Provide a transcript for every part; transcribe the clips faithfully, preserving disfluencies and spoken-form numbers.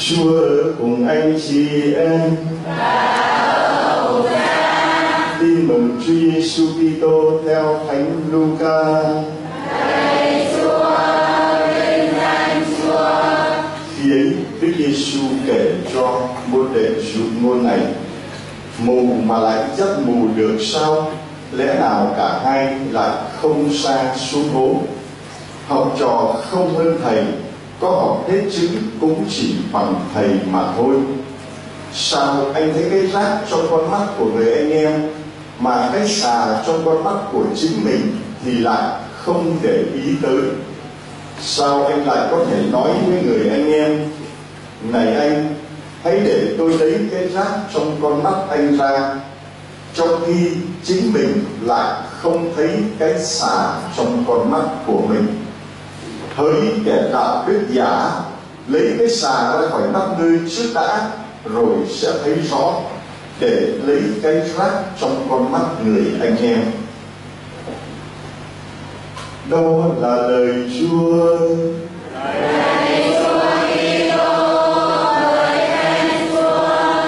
Chúa ở cùng anh chị em. Tin mừng Chúa Giêsu Kitô theo Thánh Luca. Lạy Chúa, vinh danh Chúa. Khi ấy, Đức Giêsu kể cho môn đệ dụ ngôn này: mù mà lại rất mù được sao? Lẽ nào cả hai lại không sa xuống hố? Học trò không hơn thầy, có học hết chữ cũng chỉ bằng thầy mà thôi. Sao anh thấy cái rác trong con mắt của người anh em, mà cái xà trong con mắt của chính mình thì lại không để ý tới? Sao anh lại có thể nói với người anh em: này anh, hãy để tôi lấy cái rác trong con mắt anh ra, trong khi chính mình lại không thấy cái xà trong con mắt của mình? Hỡi kẻ đạo đức giả, lấy cái xà ra khỏi mắt ngươi trước đã, rồi sẽ thấy rõ, để lấy cái rác trong con mắt người anh em. Đó là lời Chúa. Lạy Chúa Kitô, lời khen Chúa.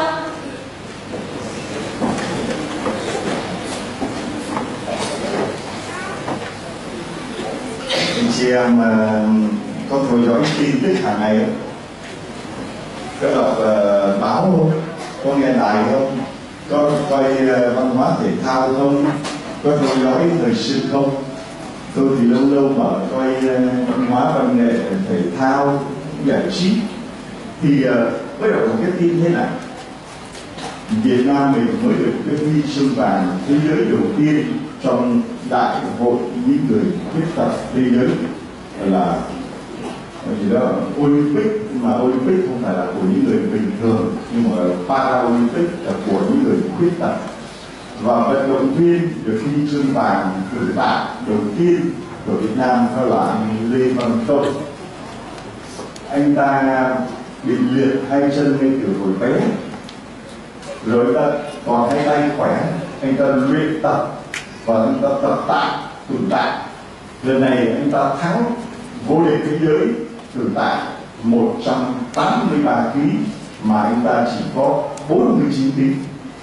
Anh chị em có theo dõi tin tức hàng ngày không? Có đọc uh, báo không? Có nghe đài không? Có coi uh, văn hóa thể thao không? Có theo dõi thời sự không? Tôi thì lâu lâu mở coi uh, văn hóa văn nghệ thể thao giải trí thì uh, mới đọc một cái tin thế này: Việt Nam mình mới được cái huy chương vàng thế giới đầu tiên trong đại hội những người khuyết tật thế giới, là gì đó Olympic, mà Olympic không phải là của những người bình thường nhưng mà Paralympic là của những người khuyết tật. Và vận động viên được huy chương vàng cử tạ đầu tiên của Việt Nam đó là anh Lê Văn Công. Anh ta bị liệt hai chân ngay từ hồi bé, rồi ta còn hai tay khỏe, anh ta luyện tập và anh ta tập tạ cử tạ. Lần này anh ta thắng vô địch thế giới cử tạ một trăm tám mươi ba ki lô gam mà anh ta chỉ có bốn mươi chín ki lô gam.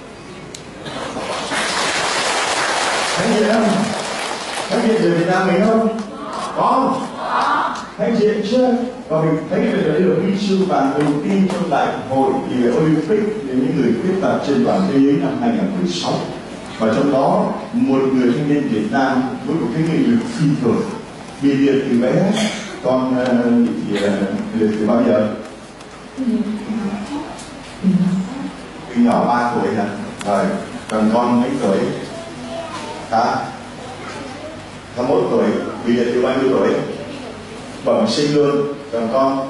Thấy gì không? Thấy gì ở Việt Nam mình không? Có. Thấy gì chưa? Và mình thấy đây là huy chương vàng đầu tiên trong đại hội thì Olympic để những người khuyết tật trên toàn thế giới năm hai nghìn không trăm mười sáu. Và trong đó một người thanh niên Việt Nam với một cái nghị lực phi thường, bị liệt từ bé. Con bị liệt từ bao giờ? Khi nhỏ ba tuổi nè. Rồi, còn con mấy tuổi? Hả? hai mươi mốt tuổi. Bị liệt từ bao nhiêu tuổi? Bẩm sinh luôn. Còn con?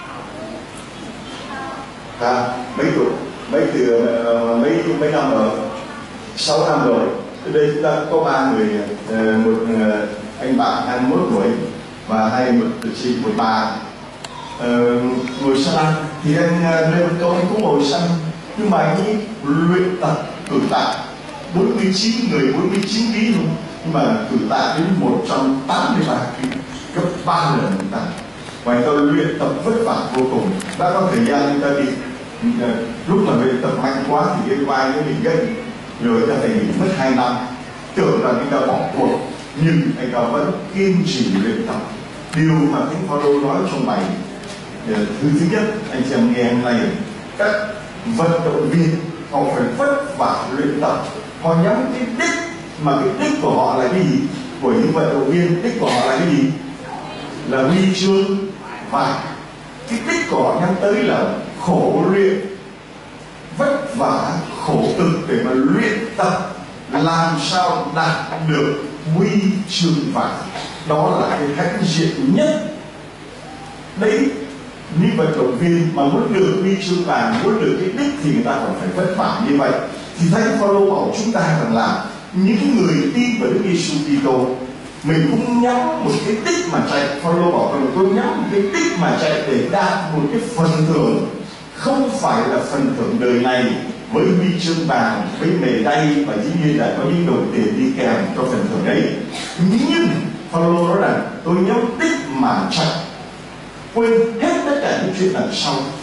Hả? Mấy tuổi? Mấy từ mấy mấy năm rồi? sáu năm rồi. Đây chúng ta có ba người, một anh bạn hai mươi mốt tuổi và hai một chị một bà uh, ngồi sân ăn. Thì anh Lê Văn Công anh cũng ngồi sân, nhưng mà anh ấy luyện tập cử tạ bốn mươi chín người, bốn mươi chín ki lô gam, nhưng mà cử tạ đến một trăm tám mươi ba ki lô gam, gấp ba lần người ta. Và anh ta luyện tập vất vả vô cùng. Đã có thời gian anh ta bị uh, lúc mà luyện tập mạnh quá thì cái vai nó bị gãy, rồi ta phải nghỉ mất hai năm, tưởng là anh ta bỏ cuộc, nhưng anh ta vẫn kiên trì luyện tập. Điều mà Thánh Phaolô nói trong bài thứ thứ nhất, anh chị em nghe hôm nay, các vận động viên họ phải vất vả luyện tập, họ nhắm cái đích, mà cái đích của họ là cái gì? Của những vận động viên, đích của họ là cái gì? Là huy chương vàng. Cái đích của họ nhắm tới là khổ luyện, vất vả khổ cực để mà luyện tập làm sao đạt được huy chương vàng. Đó là cái hãnh diện nhất. Đấy, những vận động viên mà muốn được huy chương vàng, muốn được cái đích thì người ta còn phải vất vả như vậy. Thì Thánh Phaolô bảo chúng ta rằng là những người tin vào Đức Giêsu Kitô, mình cũng nhắm một cái đích mà chạy. Phaolô bảo rằng tôi nhắm một cái đích mà chạy để đạt một cái phần thưởng, không phải là phần thưởng đời này với huy chương vàng, với mề đay, và dĩ nhiên là có những đồng tiền đi kèm cho phần thưởng đấy. Nhưng Phaolô nói rằng tôi nhắm đích mà chạy, quên hết tất cả những chuyện đằng sau,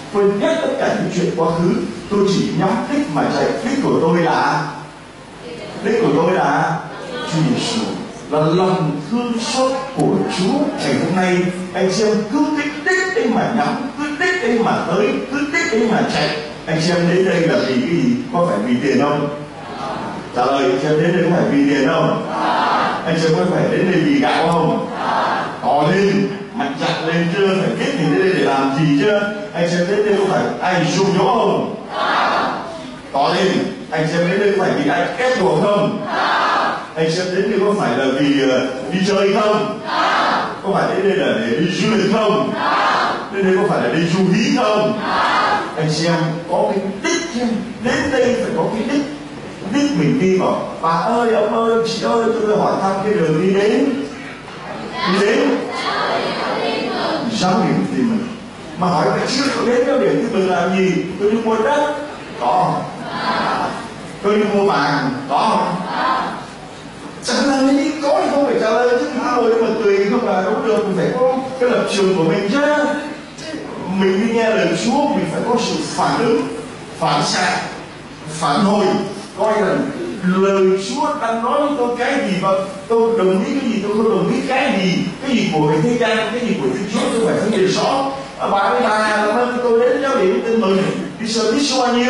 quên hết tất cả những chuyện quá khứ, tôi chỉ nhắm đích mà chạy. Đích của tôi là đích của tôi là Chúa Giêsu, là lòng thương xót của Chúa. Ngày hôm nay anh chị em cứ đích đích đấy mà nhắm, cứ đích đấy mà tới, cứ đích đấy mà chạy. Anh chị em đến đây là vì cái gì? Có phải vì tiền không? Trả lời anh chị em đến đây có phải vì tiền không? Anh chị em có phải đến đây vì gạo không? Có lên, mặt chặt lên chưa? Phải biết mình đến đây để làm gì chưa? Anh chị em đến đây có phải ai dụ dỗ không? Có lên, anh chị em đến đây có phải vì ai ép buộc không? Anh chị em đến đây có phải là vì uh, đi chơi không? Có phải đến đây là để đi du lịch không? Đến đây có phải là đi du hí không? Anh chị em có cái đích chứ. Đến đây phải có cái đích. Đích mình đi vào, bà ơi, ông ơi, chị ơi, tôi hỏi thăm cái đường đi đến đi đến giáo điểm tin mừng. Mà hỏi vậy chưa có đến giáo điểm tin mừng làm gì? Tôi đi mua đất, có. Tôi đi mua vàng, có. Trả lời đi, có thì không phải trả lời chứ. Cứ ngồi mà cười không là đúng được. Mình phải có cái lập trường của mình chứ. Mình đi nghe lời Chúa, mình phải có sự phản ứng, phản xạ, phản hồi, coi là lời Chúa đang nói với tôi cái gì và tôi đồng ý cái gì, tôi không đồng ý cái gì, cái gì của thế gian, cái gì của Thiên Chúa tôi phải phân biệt rõ. À, bà với bà làm ơn tôi đến giáo điểm tin mừng đi sơ biết số bao nhiêu?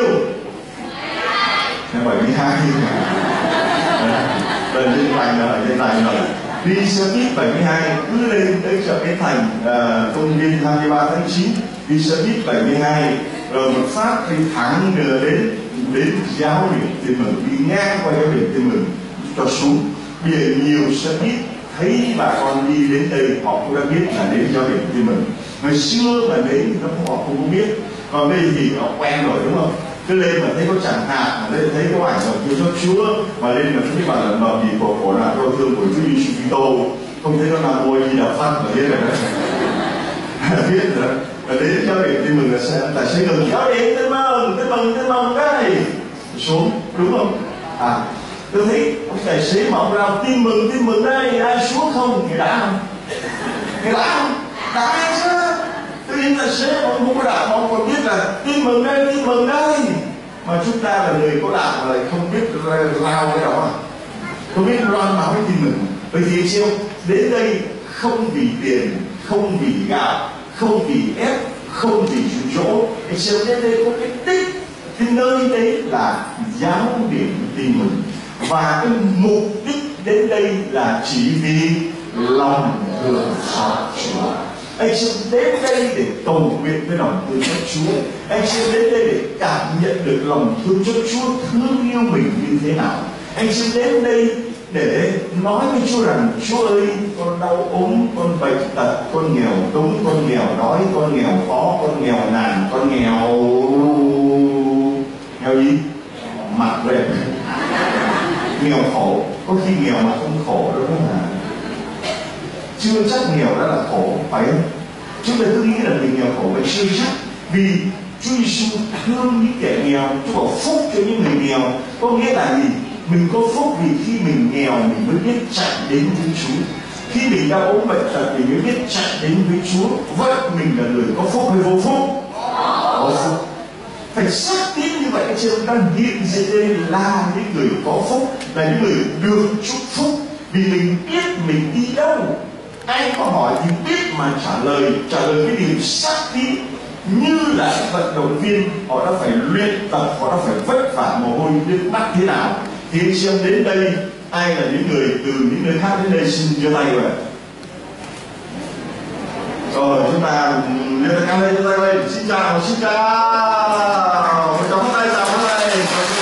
bảy mươi hai. Lần trên thành là ở trên thành rồi. Đi sơ biết bảy mươi hai cứ lên tới chợ Cái Thành, à, công viên hai mươi ba tháng chín, đi sơ biết bảy mươi hai rồi một phát đi thẳng đưa đến đến giáo điểm tin mừng, đi ngang qua giáo điểm tin mừng cho xuống. Bây giờ nhiều sẽ biết thấy bà con đi đến đây họ cũng đã biết là đến giáo điểm tin mừng. Ngày xưa mà đến thì họ không có biết, còn đây thì họ quen rồi đúng không? Cứ lên mà thấy có chẳng hạn, mà lên thấy có ảnh của Chúa Chúa mà lên mà thấy bà lần mờ gì của của là đau thương của Chúa Giêsu Kitô, không thấy nó làm môi gì đọc phát mà biết rồi đấy. Biết rồi. Và đến giáo điểm tin mừng là sẽ là sẽ ngừng giáo điểm tin mừng, tin mừng, tin mừng cái xuống, đúng không? À, tôi thấy ông tài xế mà ông rao tin mừng, tin mừng đây, ai xuống không? Người đã không? Người đã không? Đã chứ. Tôi nhìn tài xế mà ông không có đạo mà ông còn biết là tin mừng đây, tin mừng đây. Mà chúng ta là người có đạo mà lại không biết rao cái đó, không biết loan báo cái tin mừng. Vậy thì siêu đến đây không vì tiền, không vì gạo, không vì ép, không vì dụ dỗ. Anh siêu đến đây có cái đích. Cái nơi đấy là giáo điểm tin mừng. Và cái mục đích đến đây là chỉ vì lòng thương xót Chúa. Anh sẽ đến đây để cầu nguyện với lòng thương xót Chúa. Anh sẽ đến đây để cảm nhận được lòng thương xót Chúa thương yêu mình như thế nào. Anh sẽ đến đây để nói với Chúa rằng Chúa ơi, con đau ốm, con bệnh tật, con nghèo túng, con nghèo đói, con nghèo khó, con nghèo nàn, con nghèo nghèo gì? Mặt rệp. Nghèo khổ, có khi nghèo mà không khổ đâu đó là chưa chắc nghèo đã là khổ, phải không? Chúng ta cứ nghĩ là mình nghèo khổ, vậy chưa chắc. Vì Chúa Giêsu thương những kẻ nghèo, Chúa bảo phúc cho những người nghèo. Có nghĩa là gì? Mình có phúc vì khi mình nghèo mình mới biết chạy đến với Chúa. Khi mình đau ốm bệnh tật mình mới biết chạy đến với Chúa. Vậy mình là người có phúc hay vô phúc? Có phúc. Phải xác tín như vậy, anh chị em đang hiện diện đây là những người có phúc, là những người được chúc phúc. Vì mình biết mình đi đâu. Ai có hỏi thì biết mà trả lời, trả lời cái điều xác tín. Như là vận động viên, họ đã phải luyện tập, họ đã phải vất vả mồ hôi nước mắt thế nào. Thì anh chị em đến đây, ai là những người từ những nơi khác đến đây xin giơ tay vậy. Rồi chúng ta đưa tay lên, đưa tay lên, xin chào, xin chào, chào hôm nay, chào hôm nay.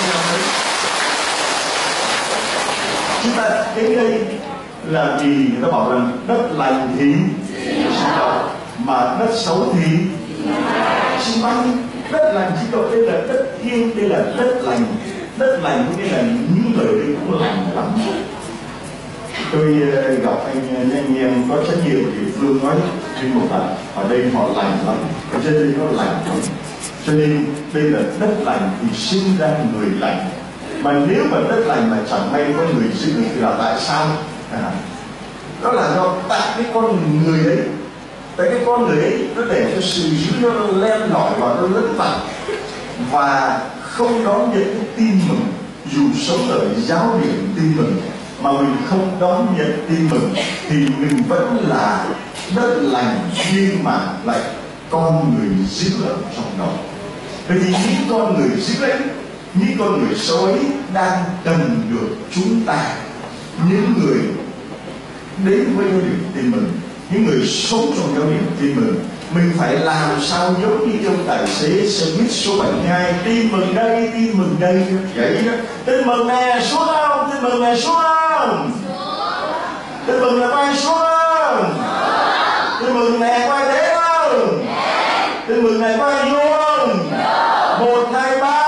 Chúng ta đến đây là vì người ta bảo rằng đất lành thì sinh đậu, mà đất xấu thì sinh băng. Đất lành sinh đậu, đây là đất thiêng, đây là đất lành. Đất lành có nghĩa là những người đây cũng lành lắm. Tôi gặp anh anh em có trách nhiệm ở địa phương nói trên một lần ở đây họ lành lắm, ở trên đây nó lành lắm, cho nên đây là đất lành thì sinh ra người lành. Mà nếu mà đất lành mà chẳng may có người dữ thì là tại sao? À, đó là do tại cái con người đấy Tại cái con người ấy nó để cho sự dữ nó len lỏi và nó lẫn vặt và không đón nhận cái tin mừng. Dù sống ở giáo điểm tin mừng mà mình không đón nhận tin mừng thì mình vẫn là đất lành nhưng mà lại con người dữ ở trong đó. Vậy thì những con người dữ ấy, những con người xấu ấy đang cần được chúng ta, những người đến với giáo điểm tin mừng, những người sống trong giáo điểm tin mừng, mình phải làm sao giống như ông tài xế xe buýt số bảy mươi hai, tin mừng đây, tin mừng đây, vậy đó. Tin mừng nè, xuống không? Tin mừng nè, xuống không? Tin mừng là quay xuống không? Tin mừng nè, quay thế không? Tin mừng này quay vô không? Một, hai, ba.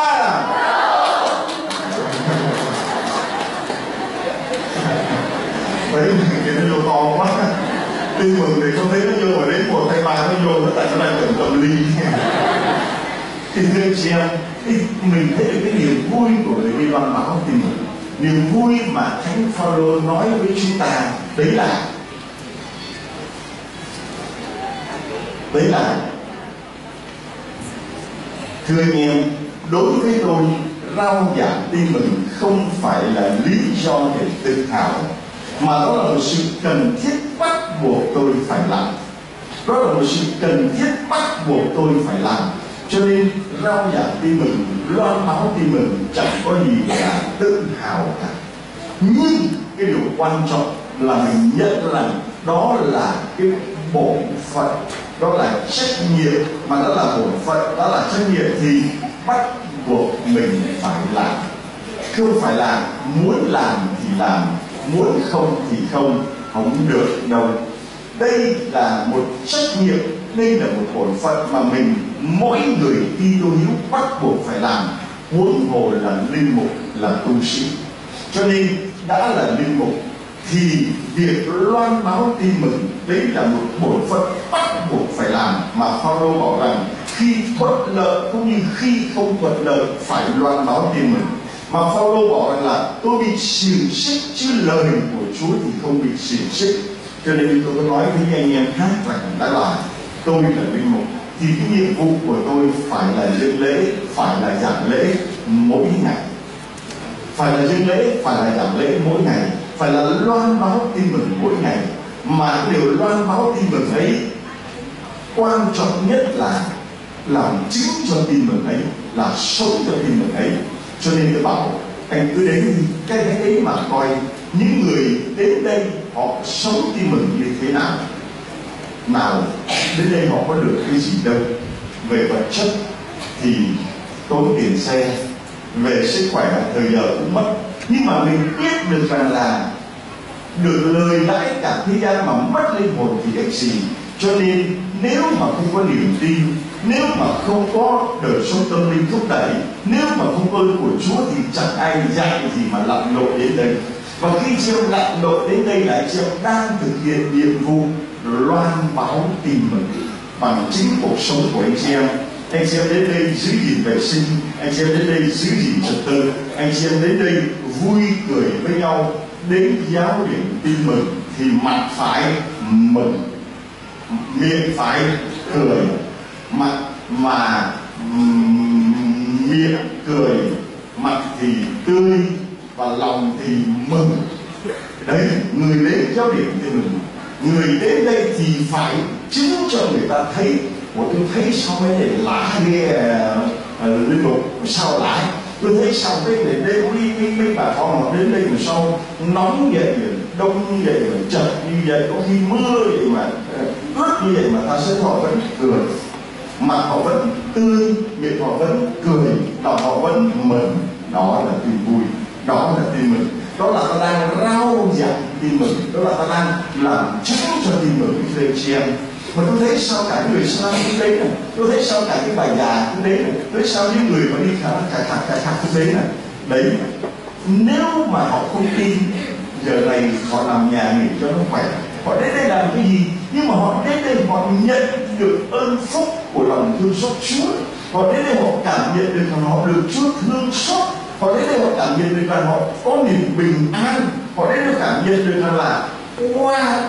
Đấy, cái nó vô to quá. Tin mừng thì không thấy nó vô, mà đến một hai ba nó vô, nó tại nó đang cầm cầm ly. Thì thưa anh chị em, mình thấy được cái niềm vui của người đi loan báo tin mừng, niềm vui mà Thánh Phaolô nói với chúng ta, đấy là đấy là thưa anh em, đối với tôi, rao giảng tin mừng không phải là lý do để tự hào, mà đó là một sự cần thiết bắt buộc tôi phải làm. Đó là một sự cần thiết bắt buộc tôi phải làm. Cho nên rao giảng tin mừng, loan báo tin mừng chẳng có gì là tự hào cả. Nhưng cái điều quan trọng là mình nhận rằng đó là cái bổn phận, đó là trách nhiệm, mà đó là bổn phận, đó là trách nhiệm thì bắt buộc mình phải làm. Không phải là muốn làm thì làm, muốn không thì không, không được đâu. Đây là một trách nhiệm, đây là một bổn phận mà mình, mỗi người Kitô hữu bắt buộc phải làm, huống hồ là linh mục, là tu sĩ. Cho nên đã là linh mục thì việc loan báo tin mừng đấy là một bổn phận bắt buộc phải làm, mà Phaolô bảo rằng khi thuận lợi cũng như khi không thuận lợi phải loan báo tin mừng. Mà Phaolô bảo rằng là tôi bị xiềng xích chứ lời của Chúa thì không bị xiềng xích. Cho nên tôi có nói với những anh em khác rằng đã là tôi là linh mục thì cái nhiệm vụ của tôi phải là dâng lễ, phải là giảng lễ mỗi ngày, phải là dâng lễ, phải là giảng lễ mỗi ngày, phải là loan báo tin mừng mỗi ngày. Mà cái điều loan báo tin mừng ấy quan trọng nhất là làm chứng cho tin mừng ấy, là sống cho tin mừng ấy. Cho nên tôi bảo anh cứ đến cái đấy mà coi những người đến đây họ sống tin mừng như thế nào. Nào đến đây họ có được cái gì đâu. Về vật chất thì tốn tiền xe, về sức khỏe thời giờ cũng mất, nhưng mà mình biết được rằng là được lời lãi cả thế gian mà mất linh hồn thì ích gì. Cho nên nếu mà không có niềm tin, nếu mà không có đời sống tâm linh thúc đẩy, nếu mà không có ơn của Chúa thì chẳng ai dạy gì mà lặn lội đến đây. Và khi chị em lặn lội đến đây là chị em đang thực hiện nhiệm vụ loan báo tin mừng bằng chính cuộc sống của anh chị em. Anh chị em đến đây giữ gìn vệ sinh, anh chị em đến đây giữ gìn trật tự, anh chị em đến đây vui cười với nhau. Đến giáo điểm tin mừng thì mặt phải mừng, miệng phải cười, mặt mà miệng cười, mặt thì tươi và lòng thì mừng. Đấy, người đến giáo điểm tin mừng, người đến đây thì phải chứng cho người ta thấy. Ủa tôi thấy sao cái này lạ ghê linh mục, sao lạ? Tôi thấy sao cái này đây mấy mấy bà con họ đến đây mà sao nóng vậy, đông như vậy mà chật như vậy, có khi mưa vậy mà ướt như vậy mà ta sẽ họ vẫn cười, mặt họ vẫn tươi, miệng họ vẫn cười, lòng họ vẫn mừng. Đó là tin vui, đó là tin mừng, đó là ta đang rao giảng tin mừng, đó là ta đang làm chứng cho tin mừng với chị em. Mà tôi thấy sao cả người xa cũng đấy này, tôi thấy sao cả cái bà già cũng đấy này, tôi thấy sao những người mà đi khả khả khả khả khả cũng đấy này. Đấy, nếu mà họ không tin, giờ này họ làm nhà nghỉ cho nó khỏe, họ đến đây làm cái gì, nhưng mà họ đến đây họ nhận được ơn phúc của lòng thương xót Chúa. Họ đến đây họ cảm nhận được rằng họ được Chúa thương xót. Họ đến đây họ cảm nhận được rằng họ có niềm bình an. Họ đến đây cảm nhận được rằng là qua biết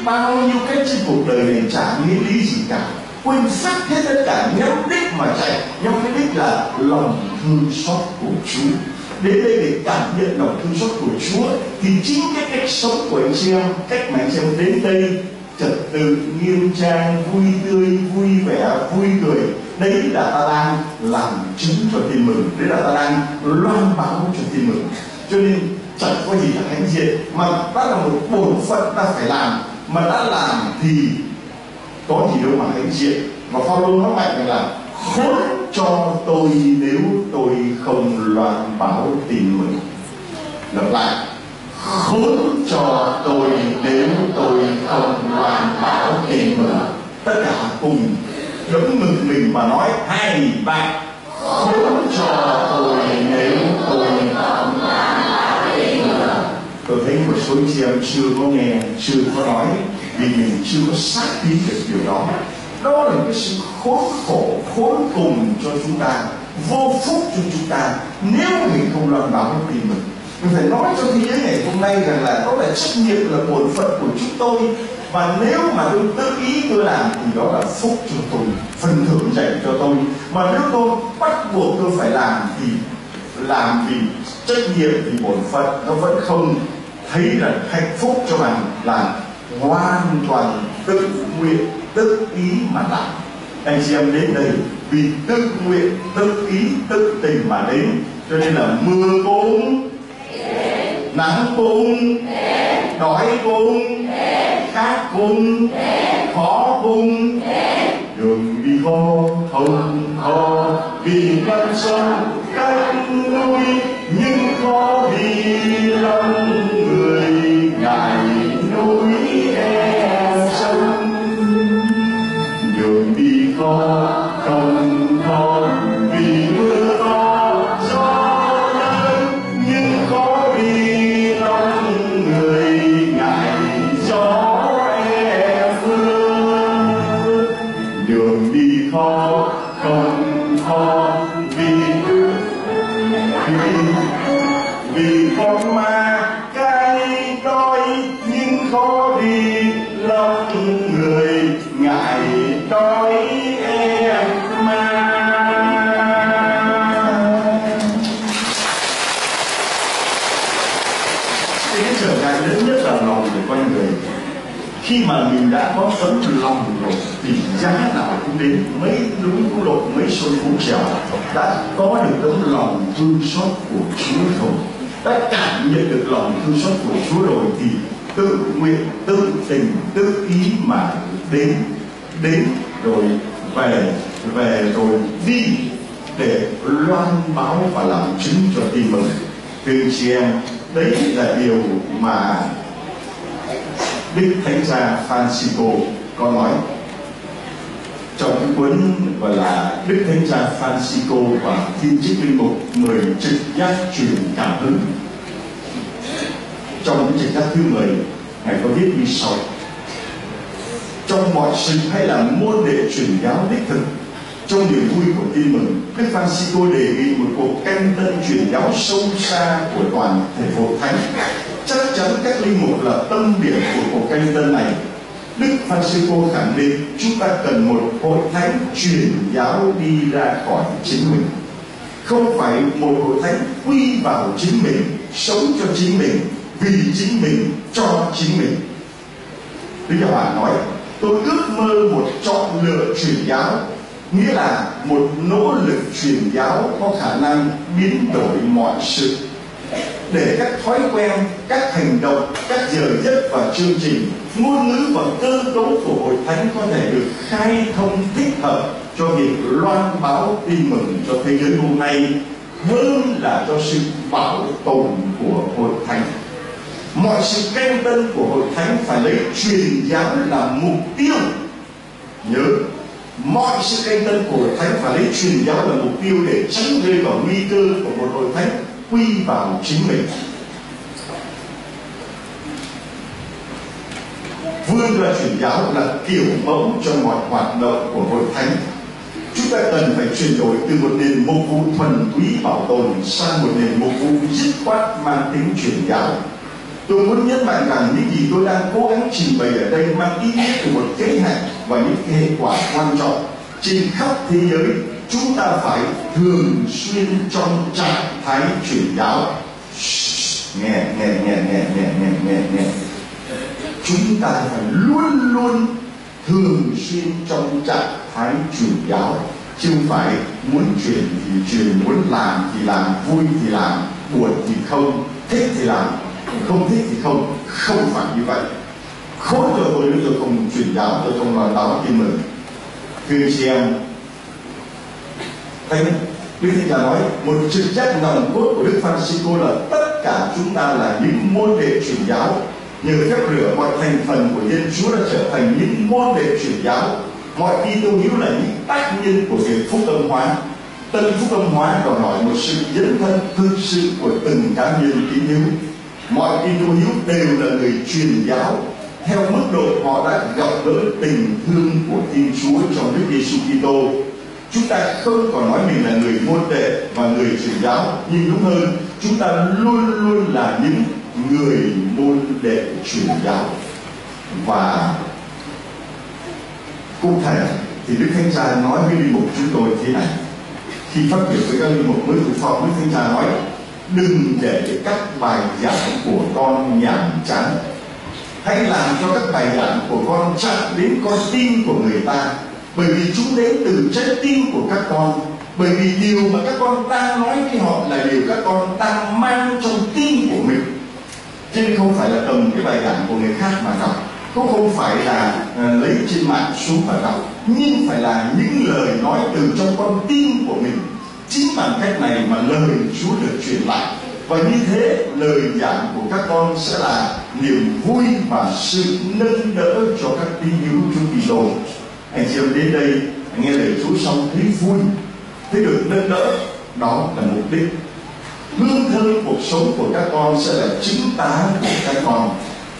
bao nhiêu cách trên cuộc đời này chả nghĩa lý gì cả, quên phát hết tất cả, nhắm đích mà chạy, nhắm cái đích là lòng thương xót của Chúa. Đến đây để cảm nhận lòng thương xót của Chúa thì chính cái cách sống của anh chị em, cách mà anh chị em đến đây trật tự, nghiêm trang, vui tươi, vui vẻ, vui cười, đấy là ta đang làm chứng cho tin mừng, đấy là ta đang loan báo cho tin mừng. Cho nên chẳng có gì là hãnh diện, mà đã là một bổn phận ta phải làm, mà đã làm thì có gì đâu mà hãnh diện. Và Phaolô nói mạnh rằng là khốn cho tôi nếu tôi không loan báo tin mừng. Lặp lại, khốn cho tôi nếu tôi không loan báo tin mừng. Tất cả cùng đấm ngực mình mà nói hai ba, khốn cho tôi nếu tôi không loan báo tin mừng. Tôi thấy một số chị em chưa có nghe, chưa có nói, vì mình chưa có xác tín được điều đó. Đó là cái sự khốn khổ, khốn cùng cho chúng ta, vô phúc cho chúng ta nếu mình không loan báo tin mừng. Mình phải nói cho thế giới ngày hôm nay rằng là đó là trách nhiệm, là bổn phận của chúng tôi, và nếu mà tôi tự ý tôi làm thì đó là phúc cho tôi, phần thưởng dành cho tôi. Mà nếu tôi bắt buộc tôi phải làm thì làm vì trách nhiệm, vì bổn phận, nó vẫn không thấy là hạnh phúc cho bạn làm hoàn toàn tự nguyện, tự ý mà làm. Anh chị em đến đây vì tự nguyện, tự ý, tự tình mà đến, cho nên là mưa cũng nắng cũng đói cũng khát cũng khó cũng đường đi khó không khó vì con sông cách núi, nhưng khó vì lòng người ngại núi e sông. Đường đi khó không khó vì mưa to gió lớn, nhưng khó vì lòng người ngại gió e mưa. Đường đi khó không khó vì vì vì con ma cái đói, nhưng khó vì lòng người ngại đói em ma. Cái trở ngại lớn nhất là lòng của con người. Khi mà mình đã có tấm lòng rồi thì giá nào cũng đến, mấy núi cũng lột, mấy sông cũng trèo. Đã có được tấm lòng thương xót của Chúa rồi, đã cảm nhận được lòng thương xót của Chúa rồi thì tự nguyện, tự tình, tự ý mà đến, đến rồi về, về rồi đi để loan báo và làm chứng cho tin mừng. Thưa chị em, đấy là điều mà Đức Thánh Gia Francisco có nói trong cái cuốn gọi là Đức Thánh Gia Francisco và Thiên Chức Linh Mục mười trực giác truyền cảm hứng. Trong cái trực giác thứ mười, Ngài có viết như sau: trong mọi sự hay là môn đệ truyền giáo đích thực, trong niềm vui của tin mừng, Đức Francisco đề nghị một cuộc canh tân truyền giáo sâu xa của toàn thể hội thánh. Chắc chắn các linh mục là tâm điểm của cuộc canh tân này. Đức Francisco khẳng định chúng ta cần một hội thánh truyền giáo đi ra khỏi chính mình, không phải một hội thánh quy vào chính mình, sống cho chính mình, vì chính mình, cho chính mình. Đức Giáo Hoàng nói: tôi ước mơ một chọn lựa truyền giáo, nghĩa là một nỗ lực truyền giáo có khả năng biến đổi mọi sự, để các thói quen, các hành động, các giờ giấc và chương trình, ngôn ngữ và cơ cấu của hội thánh có thể được khai thông thích hợp cho việc loan báo tin mừng cho thế giới hôm nay, hơn là cho sự bảo tồn của hội thánh. Mọi sự canh tân của hội thánh phải lấy truyền giáo làm mục tiêu. Nhớ, mọi sự canh tân của hội thánh phải lấy truyền giáo làm mục tiêu để tránh rơi vào nguy cơ của một hội thánh quy vào chính mình. Vươn ra truyền giáo là kiểu mẫu cho mọi hoạt động của hội thánh. Chúng ta cần phải chuyển đổi từ một nền mục vụ thuần túy bảo tồn sang một nền mục vụ dứt khoát mang tính truyền giáo. Tôi muốn nhấn mạnh rằng những gì tôi đang cố gắng trình bày ở đây mang ý nghĩa của một kế hoạch và những hệ quả quan trọng. Trên khắp thế giới, chúng ta phải thường xuyên trong trạng thái truyền giáo. Nghe, nghe, nghe, nghe, nghe, nghe, nghe, nghe. Chúng ta phải luôn luôn thường xuyên trong trạng thái truyền giáo, chứ không phải muốn truyền thì truyền, muốn làm thì làm, vui thì làm, buồn thì không, thích thì làm, không thích thì không. Không phải như vậy. Khối cho tôi nếu tôi không truyền giáo, tôi không nói báo tin mừng. Thưa chị em, Thánh Đức Thánh Cha nói một thực chất nòng cốt của Đức Francisco là tất cả chúng ta là những môn đệ truyền giáo. Nhờ phép rửa, mọi thành phần của Thiên Chúa đã trở thành những môn đệ truyền giáo. Mọi Kitô hữu là những tác nhân của việc phúc âm hóa. Tân phúc âm hóa đòi hỏi một sự dấn thân thực sự của từng cá nhân tín hữu. Mọi Kitô hữu đều là người truyền giáo theo mức độ họ đã gặp gỡ tình thương của Thiên Chúa trong Đức Giêsu Kitô. Chúng ta không còn nói mình là người môn đệ và người truyền giáo, nhưng đúng hơn, chúng ta luôn luôn là những người môn đệ truyền giáo. Và cụ thể thì Đức Thánh Cha nói với linh mục chúng tôi thế này, khi phát biểu với các linh mục mới thuộc phong, Đức Thánh Cha nói: đừng để các bài giảng của con nhàm chán, hãy làm cho các bài giảng của con chạm đến con tim của người ta, bởi vì chúng đến từ trái tim của các con, bởi vì điều mà các con đang nói với họ là điều các con đang mang trong tim của mình. Cho nên không phải là cầm cái bài giảng của người khác mà đọc, cũng không phải là uh, lấy trên mạng xuống mà đọc, nhưng phải là những lời nói từ trong con tim của mình. Chính bằng cách này mà lời Chúa được truyền lại, và như thế lời giảng của các con sẽ là niềm vui và sự nâng đỡ cho các tín hữu Chúa Kitô. Anh chị em đến đây nghe lời Chúa xong thấy vui, thấy được nâng đỡ, đó là mục đích. Hương thơm cuộc sống của các con sẽ là chứng tá của các con.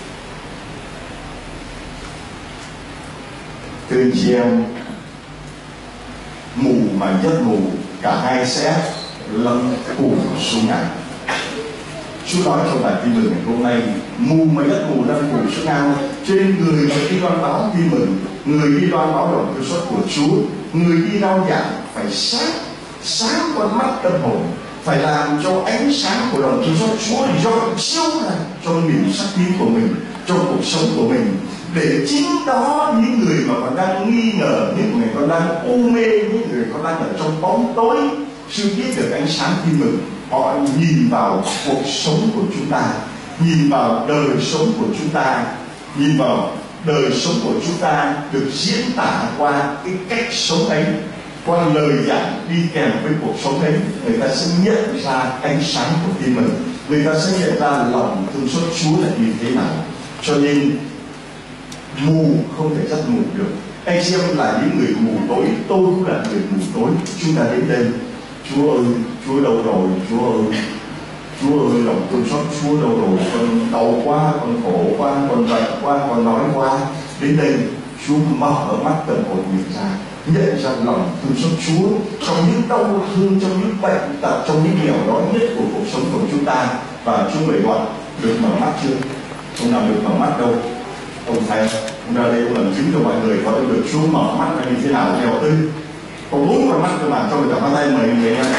Thưa anh chị em, mù mà rất mù, cả hai sẽ lâm phủ xuống ngài. Chúa nói trong bài tin mừng ngày hôm nay, mù mà rất mù lâm phủ xuống ngài. Cho nên người mà đi loan báo tin mừng, người đi loan báo lòng thương xót của Chúa, người đi rao giảng phải sáng sáng con mắt tâm hồn, phải làm cho ánh sáng của lòng thương xót Chúa do chiếu ra trong niềm sắc tín của mình, trong cuộc sống của mình, để chính đó những người mà còn đang nghi ngờ, những người còn đang u mê, những người còn đang ở trong bóng tối, chưa biết được ánh sáng tin mừng, họ nhìn vào cuộc sống của chúng ta, nhìn vào đời sống của chúng ta, nhìn vào đời sống của chúng ta được diễn tả qua cái cách sống ấy, qua lời giảng đi kèm với cuộc sống ấy, người ta sẽ nhận ra ánh sáng của tin mừng, người ta sẽ nhận ra lòng thương xót Chúa là như thế nào. Cho nên mù không thể dắt mù được. Anh chị em là những người mù tối, tôi cũng là người mù tối. Chúng ta đến đây, Chúa ơi, Chúa đâu rồi, Chúa ơi, Chúa ơi, lòng thương xót Chúa đâu rồi, con đau quá, con khổ quá, con bệnh quá, con nói quá. Đến đây, Chúa mở mắt tâm hồn mình ra, nhận ra lòng thương xót Chúa trong những đau thương, trong những bệnh tật, trong những nghèo đói nhất của cuộc sống của chúng ta. Và Chúa mời gọi được mở mắt chưa? Ông nào được mở mắt đâu? Ông thầy, ông ra đây ông làm chứng cho mọi người có được Chúa mở mắt là như thế nào theo tôi. Có bốn con mắt cơ mà, cho người ta bắt tay mời người nghe.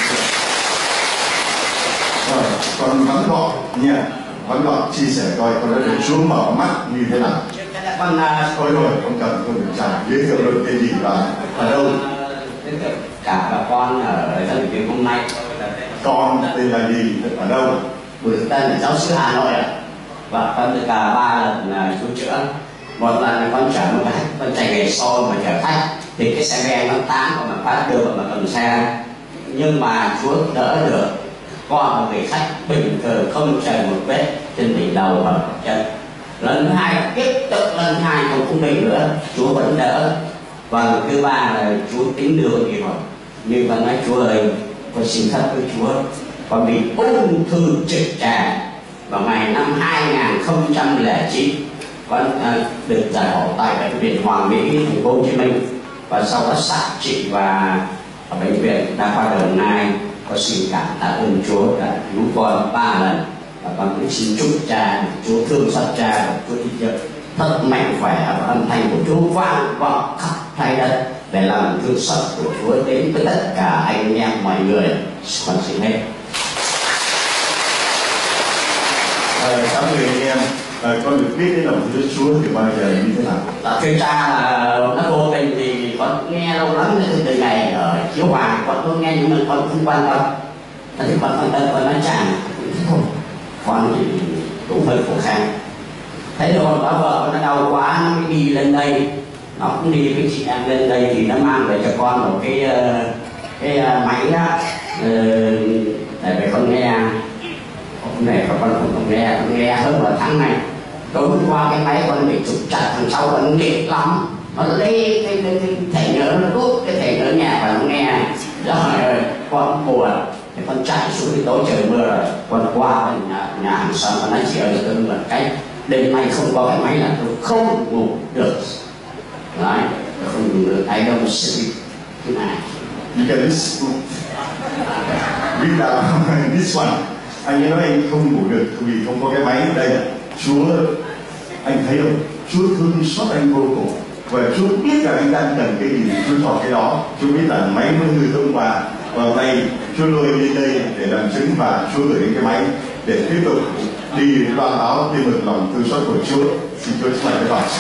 Rồi, còn vắn gọn nha, vắn gọn chia sẻ coi con đã được Chúa mở mắt như thế nào. Con thôi rồi, không cần không được trả giới thiệu được tên gì và ở đâu. Cả bà con ở dân Việt hôm nay. Con tên là gì, ở đâu? Bùi Đức Tân là giáo sư Hà Nội ạ. Và con được cả ba lần là Chúa chữa. Một lần là con chở một cái, con chạy ngày sau mà chở khách thì cái xe ben nó tán và mà phát đưa mà cầm xe, nhưng mà Chúa đỡ được. Con một người khách bình thường không chảy một vết trên đỉnh đầu và chân. Lần hai tiếp tục lần hai còn không định nữa, Chúa vẫn đỡ. Và lần thứ ba là Chúa tính đường gì rồi, nhưng con nói Chúa ơi, con xin thất với Chúa, con bị ung thư trực tràng vào ngày năm hai nghìn không trăm lẻ chín. Con à, được giải phẫu tại bệnh viện Hoàng Mỹ, thành phố Hồ Chí Minh, và sau đó xạ trị và ở bệnh viện Đa khoa Đồng Nai. Con xin cảm tạ ơn Chúa đã cứu con ba lần. và con cũng xin chúc cha, Chúa thương xót cha và Chúa đi cho thật mạnh khỏe và âm thanh của Chúa vang vọng khắp trái đất để làm thương xót của Chúa đến với tất cả anh em mọi người. Con xin hết. Cảm ơn anh em. À, con được biết đến lòng thương Chúa từ bao giờ như thế nào? Dạ, thưa cha là nó vô tình thì con nghe lâu lắm từ từ ngày ở Chiếu Hòa con có nghe nhưng mà con không quan tâm. Thì con quan tâm con nói chàng thôi, con thì cũng hơi khổ khăn. Thế rồi con có vợ nó đau quá nó mới đi lên đây, nó cũng đi với chị em lên đây thì nó mang về cho con một cái cái máy đó để về con nghe. Hôm nay con không nghe, con nghe hơn một tháng này. Tối hôm qua cái máy con bị trục chặt thằng sau con nghiện lắm, nó lấy cái, cái, cái thẻ nhớ, nó rút cái thẻ nhớ nhà và nó nghe. Rồi con buồn, thì con chạy xuống cái tối trời mưa rồi, con qua nhà, nhà hàng xóm con nói chị ơi tôi một cái đêm nay không có cái máy là tôi không ngủ được. Đấy, không ngủ được, I don't sleep tonight. You can listen. Read out this one. Anh ấy nói anh không ngủ được vì không có cái máy. Đây là Chúa, anh thấy không? Chúa thương xót anh vô cùng và Chúa biết là anh đang cần cái gì, Chúa cho cái đó. Chúa biết là máy mới hư hôm qua và hôm nay Chúa lôi lên đây để làm chứng và Chúa gửi đến cái máy để tiếp tục đi loan báo tin mừng lòng thương xót của Chúa. Xin Chúa chúc lành các bạn.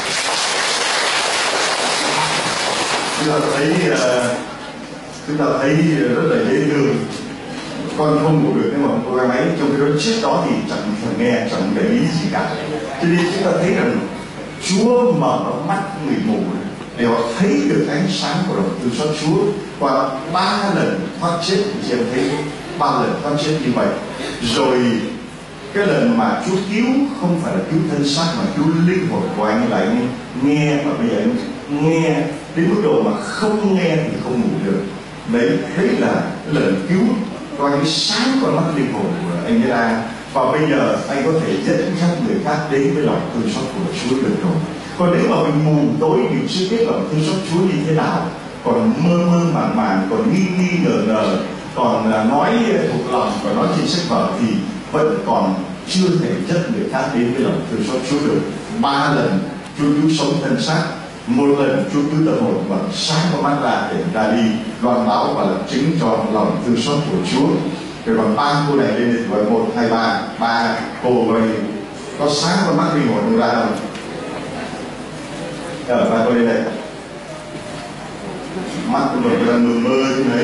Chúng ta thấy chúng ta thấy rất là dễ thương. Con không ngủ được nhưng mà không có cái máy, trong cái đó trước đó thì chẳng phải nghe, chẳng để ý gì cả. Cho nên chúng ta thấy rằng Chúa mở mắt người mù để họ thấy được ánh sáng của lòng thương xót Chúa. Và ba lần thoát chết thì chị em thấy ba lần thoát chết như vậy. Rồi cái lần mà Chúa cứu không phải là cứu thân xác mà cứu linh hồn của anh, là anh nghe, và bây giờ anh nghe đến mức độ mà không nghe thì không ngủ được. Đấy, đấy là cái lần cứu coi cái sáng con mắt linh hồn của anh ấy ra. Và bây giờ anh có thể dẫn dắt người khác đến với lòng thương xót của Chúa được rồi. Còn nếu mà mình mù tối mình chưa biết lòng thương xót Chúa như thế nào, còn mơ mơ màng màng, còn nghi nghi ngờ ngờ, còn nói thuộc lòng và nói trên sách vở thì vẫn còn chưa thể dẫn người khác đến với lòng thương xót Chúa được. Ba lần Chúa cứu sống thân xác, một lần Chúa cứu tâm hồn và sáng con mắt ra để ra đi loan báo và làm chứng cho lòng thương xót của Chúa. Rồi bằng ba cô này lên thì gọi một, hai, ba, ba cô rồi có sáng con mắt linh hồn ra không? Ở ba cô lên đây. Mắt của mình là mờ mơ như thế.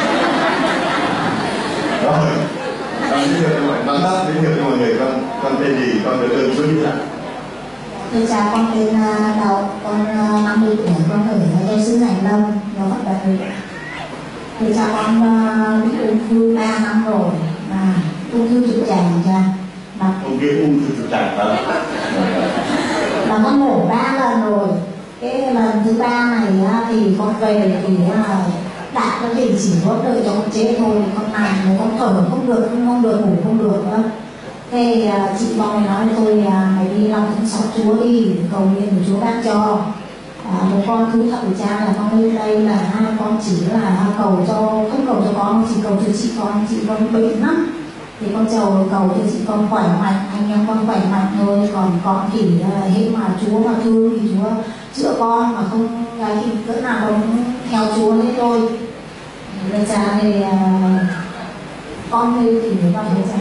Rồi, con giới thiệu cho mọi người, tắt giới thiệu cho mọi người, con con tên gì, con được tên Chúa như thế nào? Thưa cha, con tên Đậu, con năm mươi tuổi, con ở giáo xứ Hải Lâm, nó gọi là người. Thưa cha, con bị ung thư ba năm rồi, và ung thư trực tràng cha. Ông kia ung thư trực tràng hả? Là con mổ ba lần rồi. Cái lần thứ ba này thì con về thì đã có thể chỉ có đợi cho con chết thôi, con nằm rồi con thở không được, không, không được, ngủ không được nữa. Thế chị con này nói thôi mày đi lòng thương xót Chúa đi, cầu nguyện của Chúa ban cho. À, một con cứ thật cha là con lên đây là hai con chỉ là cầu cho, không cầu cho con, chỉ cầu cho chị con, chị con bệnh lắm thì con chầu cầu cho chị con khỏe mạnh, anh em con khỏe mạnh thôi, còn con thì hệ mà Chúa mà thương thì Chúa chữa con, mà không cái thì cỡ nào cũng theo Chúa hết thôi. Bây cha thì con thì thì như vậy cha.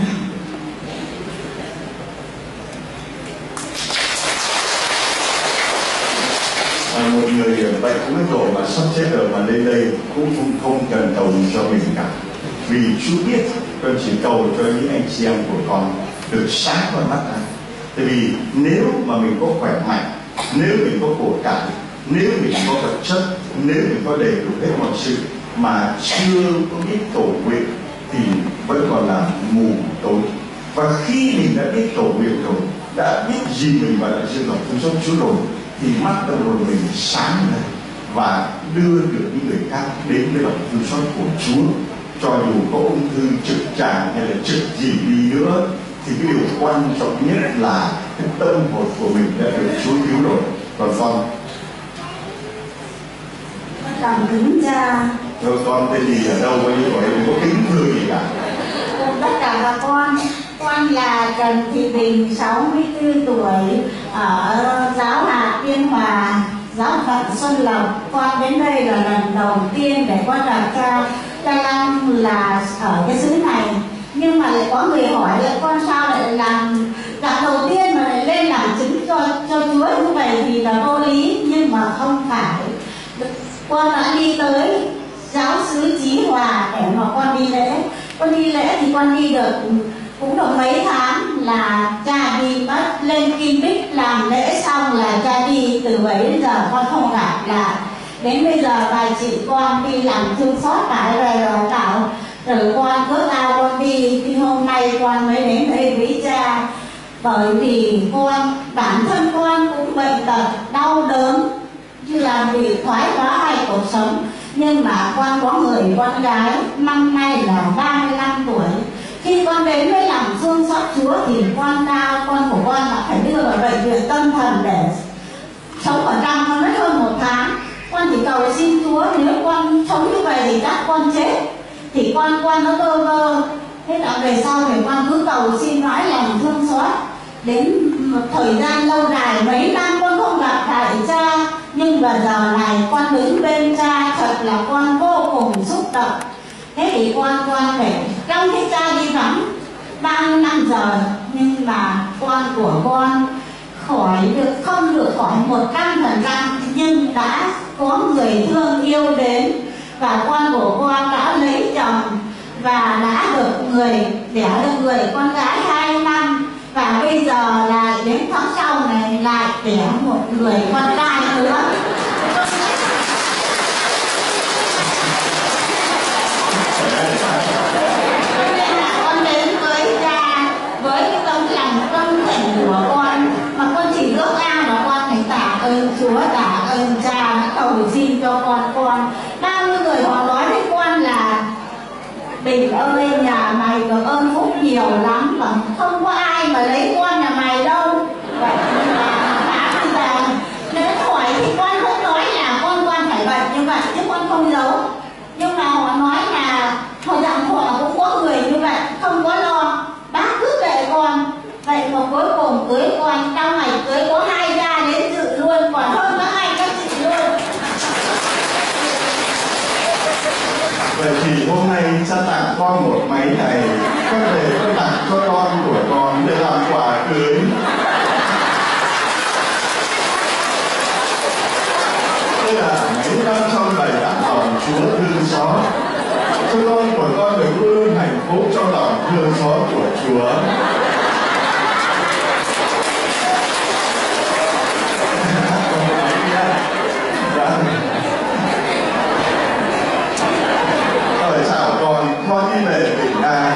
Một người bệnh cuối rồi mà sắp chết rồi mà lên đây cũng không, không cần cầu cho mình cả, vì Chúa biết con chỉ cầu cho những anh chị em của con được sáng con mắt ra. Tại vì nếu mà mình có khỏe mạnh, nếu mình có của cải, nếu mình có vật chất, nếu mình có đầy đủ hết mọi sự mà chưa có biết cầu nguyện thì vẫn còn là mù tối. Và khi mình đã biết cầu nguyện rồi, đã biết gì mình và đã dâng lòng thương xót Chúa rồi, thì mắt tâm hồn mình sáng lên và đưa được những người khác đến với lòng thương xót của Chúa. Cho dù có ung thư trực tràng hay là trực gì đi nữa thì cái điều quan trọng nhất là cái tâm hồn của mình đã được Chúa cứu rồi. Còn con cảm kính cha. Rồi con tên gì ở đâu, bao nhiêu tuổi, đừng có kính thưa gì cả. Tất cả các con Con là Trần Thị Bình, sáu mươi tư tuổi, ở giáo hạt Biên Hòa, giáo phận Xuân Lộc. Con đến đây là lần đầu tiên để con gặp cha cha Long là ở cái xứ này. Nhưng mà lại có người hỏi là con sao lại làm gặp đầu tiên mà lại lên làm chứng cho cho Chúa như vậy thì là vô lý. Nhưng mà không phải, con đã đi tới giáo xứ Chí Hòa để mà con đi lễ. Con đi lễ thì con đi được cũng được mấy tháng là cha đi mất. Lên Kim Bích làm lễ xong là cha đi, từ bấy đến giờ con không gặp lại. Đến bây giờ vài chị con đi làm thương xót phải về rồi tạo, rồi con cứ lao con đi. Thì hôm nay con mới đến đây với cha, bởi vì con bản thân con cũng bệnh tật đau đớn như là bị thoái hóa hay cuộc sống. Nhưng mà con có người con gái năm nay là ba mươi lăm tuổi. Khi con đến với lòng thương xót Chúa thì con đau con của con là phải đưa vào bệnh viện tâm thần để sống ở trong con mất hơn một tháng. Con chỉ cầu xin Chúa nếu con sống như vậy thì chắc con chết. Thì con con nó bơ vơ. Thế là về sau thì con cứ cầu xin mãi lòng thương xót. Đến một thời gian lâu dài mấy năm con không gặp lại cha, nhưng mà giờ này con đứng bên cha thật là con vô cùng xúc động. Thế thì con con phải trong khi cha đi vắng bao nhiêu năm giờ, nhưng mà con của con khỏi được không được khỏi một trăm phần trăm, nhưng đã có người thương yêu đến, và con của con đã lấy chồng và đã được người đẻ được người con gái hai năm, và bây giờ là đến tháng sau này lại đẻ một người con trai nữa. Nên là con đến với cha với cái tấm lòng tâm thành của con, mà con chỉ ước ao mà con phải tạ ơn Chúa, tạ ơn cha đã cầu xin cho con con. Bao nhiêu người họ nói với con là Bình ơi, nhà mày được ơn phúc nhiều lắm, mà không có ai mà lấy con nhà mày đâu. Vậy nên là đã bây giờ nếu hỏi thì con không nói là con con phải bệnh như vậy, chứ con không giấu. Nhưng mà họ nói là họ rằng họ cũng có người như vậy, không có lo, bác cứ để con. Vậy mà cuối cùng cưới con, trong ngày cưới có hai gia đến dự luôn, còn hơn có hai các chị luôn. Vậy thì hôm nay cha tặng con một máy này, con để con tặng cho con của con để làm quà cưới. Đây là mấy năm trong bày tặng lòng Chúa thương xót, cho con của con được luôn luôn hạnh phúc trong lòng thương xót của Chúa. Lời chào con, con đi về bình an.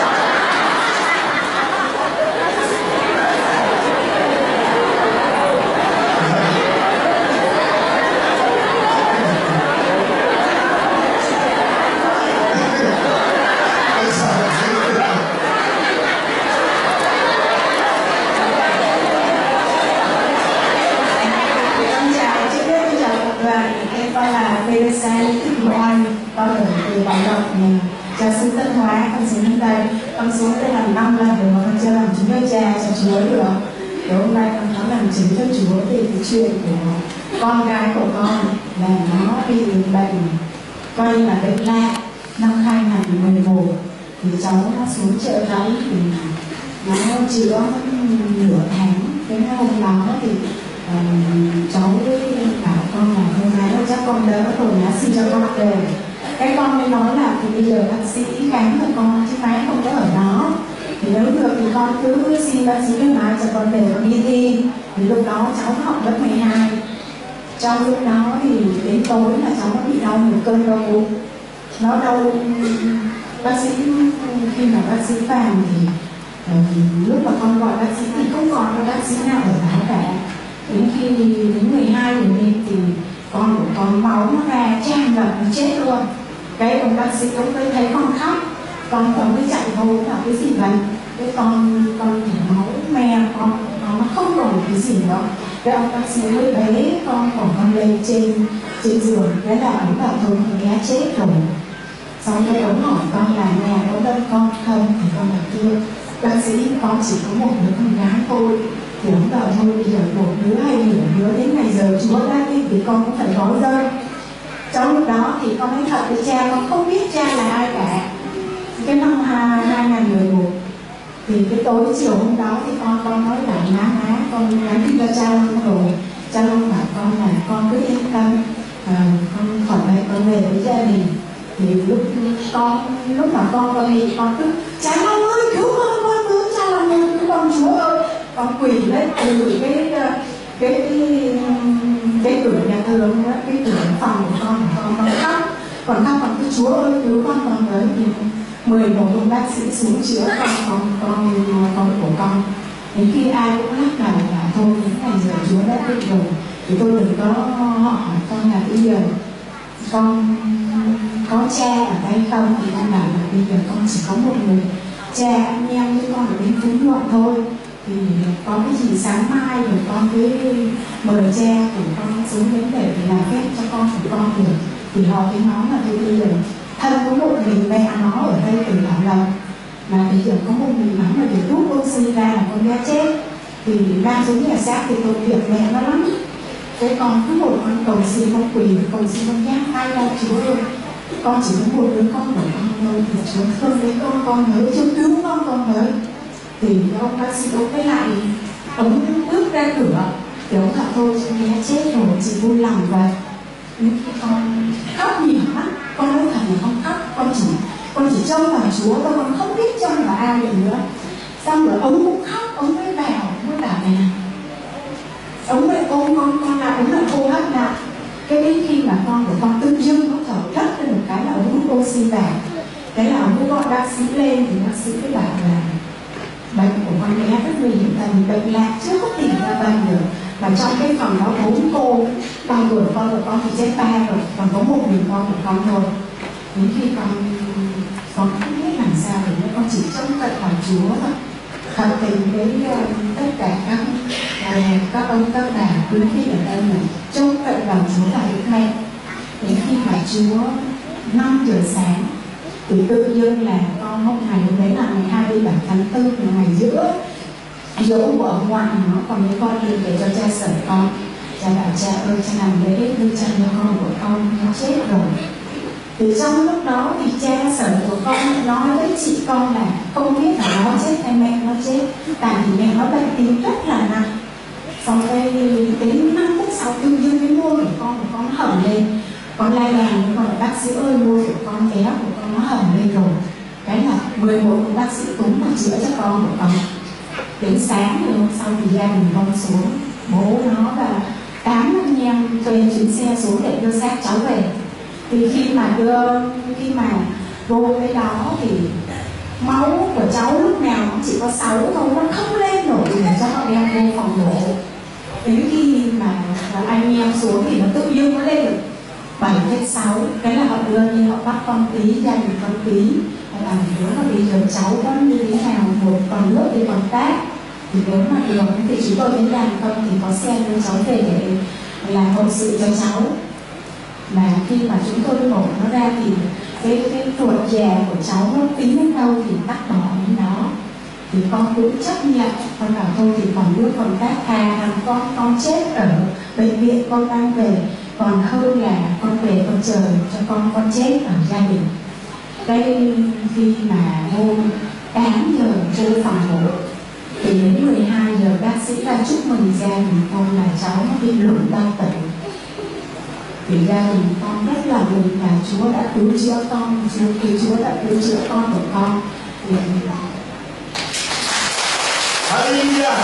Con là vê đê xê Thị Oanh, con ở từ Bảo Lộc, cha xứ Tân Hóa, con xuống đến đây. Con xuống đây làm năm lần rồi mà con chưa làm chứng cho cha cho Chúa được. Thì hôm nay con có làm chứng cho Chúa về cái chuyện của con gái của con là nó bị bệnh coi như là bệnh lạ. Năm hai nghìn mười một thì cháu nó xuống chợ rẫy thì nó chữa nửa tháng. Cái hôm đó thì Uh, cháu với bảo con là hôm nay nó chắc con đỡ rồi nó xin cho con về. Cái con mới nói là thì bây giờ bác sĩ khám cho con chứ máy không có ở đó, thì nếu được thì con cứ xin bác sĩ cái máy cho con về con đi thi. Thì lúc đó cháu học lớp mười hai. Trong lúc đó thì đến tối là cháu nó bị đau một cơn đau bụng. Nó đau, bác sĩ khi mà bác sĩ vào thì uh, lúc mà con gọi bác sĩ thì không còn có bác sĩ nào ở đó cả. Đến khi đến mười hai giờ đêm thì con của con máu nó ra tràn ngập nó chết luôn. Cái ông bác sĩ ông thấy thấy con khóc, con còn mới chạy vô là cái gì vậy? Cái con con thở máu me, con nó không còn cái gì đó. Cái ông bác sĩ mới bế con của con lên trên trên giường, cái là ông bảo thôi con bé chết rồi. Xong cái ông hỏi con là nhà có đơn con không, thì con bảo chưa. bác sĩ con chỉ có một đứa con gái thôi, thì ông bảo thôi bây giờ một đứa hay nửa đứa đến ngày giờ Chúa đã định thì con cũng phải gói rơi. Trong lúc đó thì con nói thật với cha, con không biết cha là ai cả. Cái năm hai nghìn mười một thì cái tối chiều hôm đó thì con con nói là má má con nhắn tin cho cha Long rồi. Cha Long bảo con là con cứ yên tâm, à, con khỏi bệnh con về với gia đình. Thì lúc con lúc mà con con đi con cứ cha Long ơi cứu con, con cứu cha Long ơi cứu con Chúa ơi. Con quỳ lên từ cái cái cái cái cửa nhà thờ đó, cái cửa phòng của con con con khóc, còn khóc còn cứ Chúa ơi cứu con con với thì mười một ông bác sĩ xuống chữa con con con con của con. Đến khi ai cũng lắc đầu là thôi đến ngày giờ Chúa đã định rồi thì tôi đừng có hỏi con là bây giờ con có cha ở đây không, thì con bảo là bây giờ con chỉ có một người cha anh em với con ở bên Phú Nhuận thôi, thì có cái gì sáng mai rồi con cứ mời cha của con xuống đến để làm phép cho con của con được. Thì họ mới nói là tôi bây giờ thân có một mình mẹ nó ở đây từ bao lâu mà bây giờ có một mình nó mà để rút oxy ra là con bé chết, thì đang xuống nhà xác thì tội việc mẹ nó lắm. Cái con cứ một con cầu xin con quỳ cầu xin con nhắc hai ra Chúa ơi, con chỉ có một đứa con của con thôi, thì Chúa thương đến con con nhớ Chúa cứu con con nhớ. Thì ông bác sĩ ông mới lại ông bước ra cửa thì ông bảo thôi cho bé chết rồi chị vui lòng vậy. Nhưng khi con khóc nhiều lắm, con nói thật là con khóc, con chỉ con chỉ trông vào Chúa thôi, con không biết trông vào ai được nữa. Xong rồi ông cũng khóc, ông mới vào mới bảo này này, ông mới ôm con con lại, ông là hô hấp lại. Cái đến khi mà con của con tự dưng nó thở thất lên một cái là ông hút oxy vào. Thế là ông mới gọi bác sĩ lên, thì bác sĩ mới bảo là bệnh của con bé rất nguy hiểm, tại vì bệnh lạc chưa có tỉnh ra bệnh được. Và trong cái phòng đó bốn cô, ba tuổi con của con thì chết ba rồi, còn có một mình con của con thôi. Đến khi con con không biết làm sao để con chỉ trông cậy vào Chúa thôi, thật tình với uh, tất cả các uh, các ông các bà quý vị ở đây này, trông cậy vào Chúa là Đức Mẹ. Đến khi mà Chúa năm giờ sáng thì tự nhiên là con hôm ngày hôm đấy là ngày hai mươi bảy tháng tư, là ngày giữa dỗ của ông ngoại nó, còn nếu con đi để cho cha sởi con, cha bảo cha ơi cha làm lễ đưa chân cho con của con nó chết rồi. Thì trong lúc đó thì cha sởi của con nói với chị con là không biết là nó chết hay mẹ nó chết, tại vì mẹ nó bệnh tim rất là nặng. Xong đây đến năm phút sau tự nhiên cái môi của con của con hở lên, con la làng với con bác sĩ ơi môi của con bé của con nó hở lên rồi. Cái là mười một bác sĩ túm và chữa cho con của con. Đến sáng thì hôm sau thì gia đình con xuống, bố nó và tám anh em thuê chuyến xe xuống để đưa xác cháu về. Thì khi mà đưa khi mà vô cái đó thì máu của cháu lúc nào cũng chỉ có sáu thôi, nó không lên nổi để cho họ đem vô phòng mổ. Đến khi mà anh em xuống thì nó tự nhiên nó lên được bảy hay sáu, cái là họ đưa đi họ bắt con tí, gia đình con tí là nếu mà bây giờ cháu có như thế nào, một còn nước thì còn tác, thì nếu mà được thì chúng tôi đến làm không thì có xe đưa cháu về để làm hậu sự cho cháu. Mà khi mà chúng tôi mổ nó ra thì cái cái ruột già của cháu nó tính đến đâu thì cắt bỏ đến đó. Thì con cũng chấp nhận, con bảo thôi thì còn nước còn tác, thà rằng con con chết ở bệnh viện con đang về còn hơn là con về con chờ cho con con chết ở gia đình. Cái khi mà hôm tám giờ vô phòng mổ thì đến mười hai giờ bác sĩ ra chúc mừng gia đình con là cháu nó bị lủng đau tận. Thì gia đình con rất là mừng là Chúa đã cứu chữa con, Chúa cứu Chúa đã cứu chữa con của con. Thì Hallelujah.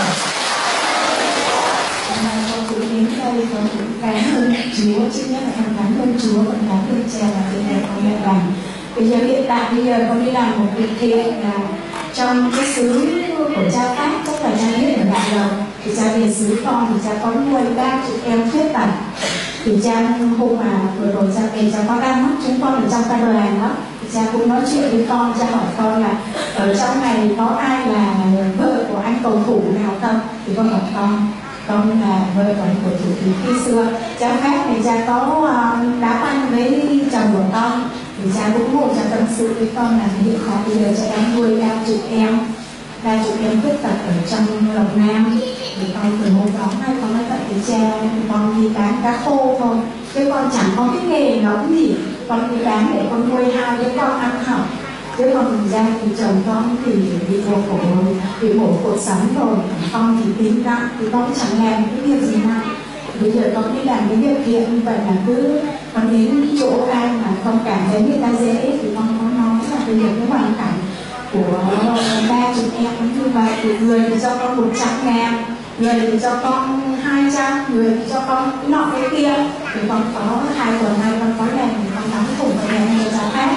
hôm nay con cũng đến đây, con cũng cảm ơn Chúa, trước nhất là con cảm ơn Chúa, con cảm ơn cha và bây giờ con nhận làm. Bây giờ hiện tại bây giờ con đi làm một việc thiện là trong cái xứ của cha Pháp, tức là cha biết ở Đại Lộc, thì cha về xứ con thì cha có nuôi ba chị em khuyết tật. Thì cha hôm mà vừa rồi cha về cha có đang mắt chúng con ở trong ca đoàn đó, thì cha cũng nói chuyện với con, cha hỏi con là ở trong này có ai là vợ của anh cầu thủ nào không, thì con hỏi con con là vợ của anh cầu thủ. Thì khi xưa cha Pháp thì cha có uh, đá banh với chồng của con, thì cha cũng ngồi cha tâm sự với con là hiện tại bây giờ cha đang nuôi ba chị em đa chúng em khuyết tật ở trong Lộc Nam. Thì con từ hôm đó nay con nói vậy với cha, thì con đi bán cá khô thôi, chứ con chẳng có cái nghề nấu gì. Con đi bán để con nuôi hai đứa con ăn học, chứ còn ra thì chồng con thì bị buộc cổ, bị mổ cuộc sống rồi. Con thì tính ra thì con cũng chẳng làm cái việc gì nào. Bây giờ con đi làm cái việc thiện như vậy là cứ con đến chỗ ai mà không cảm thấy người ta dễ thì con có nói là bây giờ cái hoàn cảnh của ba chục em như vậy, thì người thì cho con một trăm ngàn, người thì cho con hai trăm, người thì cho con cái nọ cái kia. Thì con có hai tuần nay con có làm thì con đóng cùng với em người giáo khác.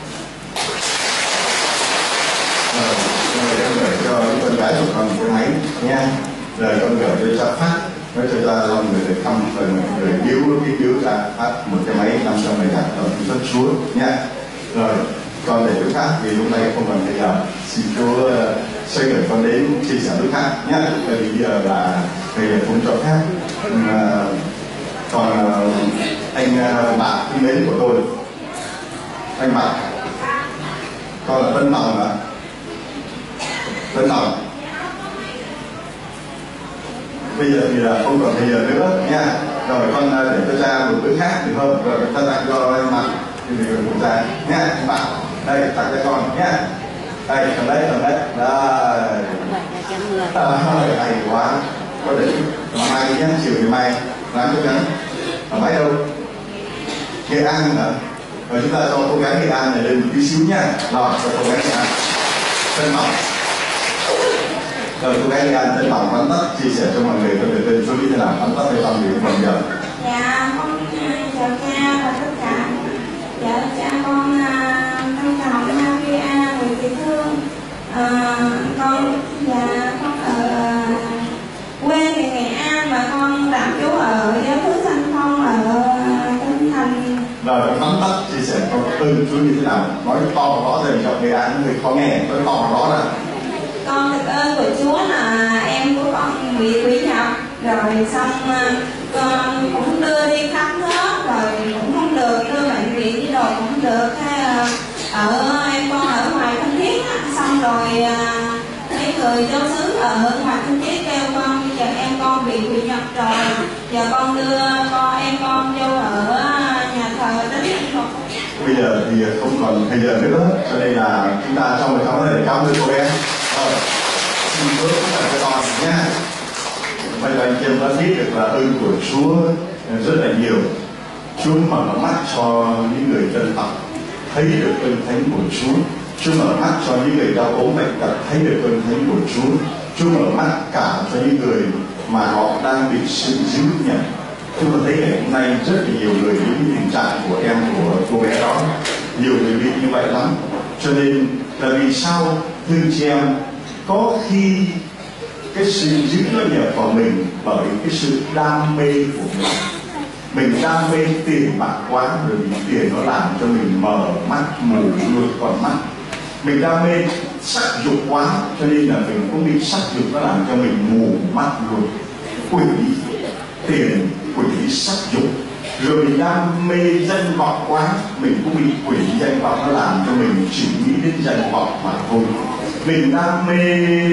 Rồi em gửi cho những con gái của con cái máy nha. Rồi con gửi cho cha Phát, nói cho ta là người để thăm rồi người biếu cái biếu cha Phát một cái máy năm trăm mười hạt ở rất Chúa nha. Rồi còn để chỗ khác vì lúc này không còn bây giờ xin Chúa uh, xoay người con đến chia sẻ lúc khác nhé. Bởi vì bây giờ là về cũng cho khác. Uh, còn uh, anh uh, bạn thân mến của tôi, anh bạn con là Tân Tòng mà Tân Tòng bây giờ thì là không còn bây giờ nữa nha. Rồi con uh, để cho cha một bữa khác được không? Rồi ta tặng cho anh bạn thì mình cùng ra nha anh bạn. Đây tặng cho con nhé. Đây cầm đấy cầm đấy đây. Hay quá. Có để mai nhé, chiều ngày mai làm cho gắn ở máy đâu Nghệ An hả? Rồi chúng ta cho cô gái Nghệ An này lên một tí xíu nha. Rồi cho cô gái Nghệ An Tân Tòng. Rồi cô gái Nghệ An Tân Tòng vắn tắt chia sẻ cho mọi người có thể tên số như thế nào, vắn tắt hay không thì còn giờ. Dạ con chào cha và tất cả. Dạ cha con thân trọng Maria người chị thương. À, con dạ con ở quê thì Nghệ An mà con tạm trú ở giáo xứ Thanh Phong ở Tân Thành. Rồi vắn tắt chia sẻ con tên số như thế nào, nói to và rõ ràng cho Nghệ An người khó nghe, nói to và rõ ra. Con được ơn của Chúa là em của con bị quỷ nhập rồi xong con cũng đưa đi khám hết rồi cũng không được, đưa bệnh viện đi rồi cũng không được. Cái ở em con ở ngoài Thân Thiết xong rồi mấy người giáo xứ ở ngoài Thân Thiết kêu con bây giờ em con bị quỷ nhập rồi, giờ con đưa con em con vô ở nhà thờ Đức. Bây giờ thì không còn thời giờ nữa, cho nên là chúng ta trong một tháng này cảm ơn cô em. Rồi, xin Chúa cũng là cho con nha. Bây giờ anh chị em đã biết được là ơn của Chúa rất là nhiều. Chúa mở mắt cho những người chân thật thấy được ơn thánh của Chúa. Chúa mở mắt cho những người đau ốm bệnh tật thấy được ơn thánh của Chúa. Chúa mở mắt cả cho những người mà họ đang bị sự giữ nhận. Chúng ta thấy ngày hôm nay rất là nhiều người những tình trạng của em của cô bé đó, nhiều người bị như vậy lắm. Cho nên là vì sao thưa chị em, có khi cái sự giữ nó nhập vào mình bởi cái sự đam mê của mình. Mình đam mê tiền bạc quá rồi vì tiền nó làm cho mình mở mắt mù luôn con mắt. Mình đam mê sắc dục quá cho nên là mình cũng bị sắc dục nó làm cho mình mù mắt luôn. Quỷ tiền, quỷ sắc dục. Rồi mình đam mê danh vọng quá, mình cũng bị quỷ danh vọng nó làm cho mình chỉ nghĩ đến danh vọng mà thôi. Mình đam mê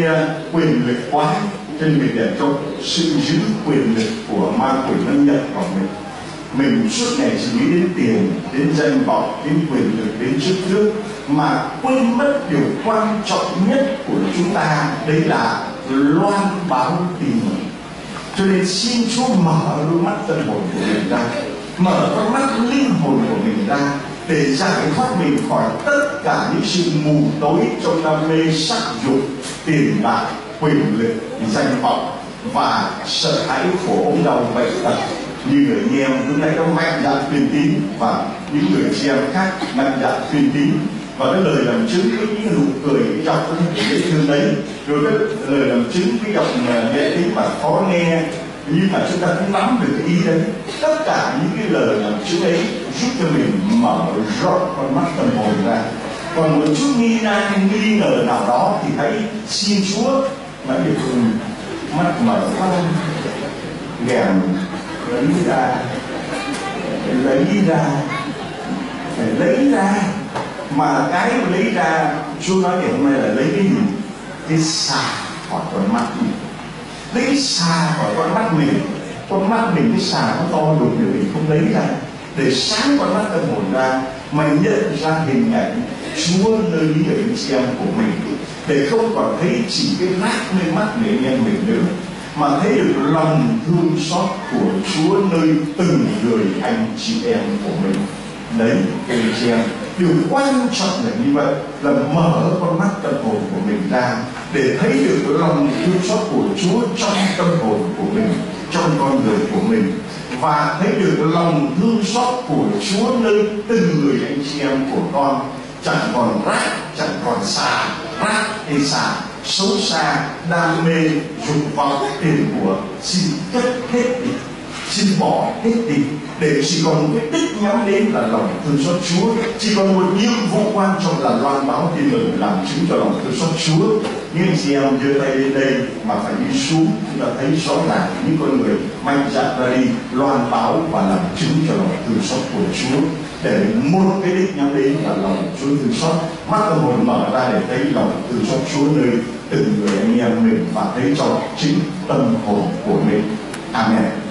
quyền lực quá cho nên mình để cho sự giữ quyền lực của ma quỷ nó nhập vào mình. Mình suốt ngày chỉ nghĩ đến tiền, đến danh vọng, đến quyền lực, đến chức tước mà quên mất điều quan trọng nhất của chúng ta, đấy là loan báo tin mừng. Cho nên xin Chúa mở đôi mắt tâm hồn của mình ra, mở con mắt linh hồn của mình ra để giải thoát mình khỏi tất cả những sự mù tối trong đam mê sắc dục, tiền bạc, quyền lực, danh vọng và sợ hãi của ốm đau bệnh tật. Như người anh em lúc nãy đã mạnh dạn tuyên tín và những người chị em khác mạnh dạn tuyên tín và cái lời làm chứng với những nụ cười cái giọng cái dễ thương đấy, rồi cái lời làm chứng cái giọng nghệ tính và khó nghe nhưng mà chúng ta cũng nắm được cái ý đấy. Tất cả những cái lời làm chứng ấy giúp cho mình mở rộng con mắt tâm hồn ra. Còn một chút nghi nan nghi ngờ nào đó thì hãy xin Chúa mà được mắt mở ra, ghèm lấy ra, lấy ra, lấy ra. Mà cái lấy ra Chúa nói ngày hôm nay là lấy cái gì? cái xa khỏi con mắt mình, lấy cái xa khỏi con mắt mình. Con mắt mình cái xà nó to đục để mình không lấy ra, để sáng con mắt tâm hồn ra, mà nhận ra hình ảnh Chúa nơi lý ở anh chị em của mình, để không còn thấy chỉ cái rác nơi mắt để anh em mình nữa, mà thấy được lòng thương xót của Chúa nơi từng người anh chị em của mình. Đấy, anh chị em, điều quan trọng là như vậy, là mở con mắt tâm hồn của mình ra để thấy được lòng thương xót của Chúa trong tâm hồn của mình, trong con người của mình, và thấy được lòng thương xót của Chúa nơi từng người anh chị em của con. Chẳng còn rác, chẳng còn xà, rác hay xà, xấu xa, đam mê, dục vọng, tiền của, xin cất hết đi, xin bỏ hết đi, để chỉ còn một cái đích nhắm đến là lòng thương xót Chúa, chỉ còn một nhiệm vụ quan trọng là loan báo tin mừng, làm chứng cho lòng thương xót Chúa. Nhưng anh chị em đưa tay lên đây mà phải đi xuống, chúng ta thấy rõ ràng những con người mạnh dạn ra đi loan báo và làm chứng cho lòng thương xót của Chúa, để một cái đích nhắm đến là lòng Chúa thương xót. Mắt tâm hồn mở ra để thấy lòng thương xót Chúa nơi từng người anh em mình, và thấy cho chính tâm hồn của mình. Amen.